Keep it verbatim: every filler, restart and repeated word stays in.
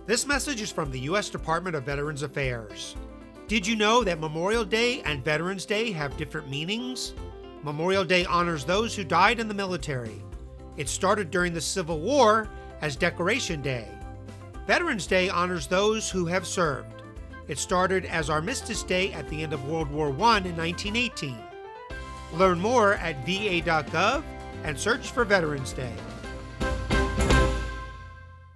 This message is from the U S Department of Veterans Affairs. Did you know that Memorial Day and Veterans Day have different meanings? Memorial Day honors those who died in the military. It started during the Civil War as Decoration Day. Veterans Day honors those who have served. It started as Armistice Day at the end of World War One in nineteen eighteen. Learn more at V A dot gov and search for Veterans Day.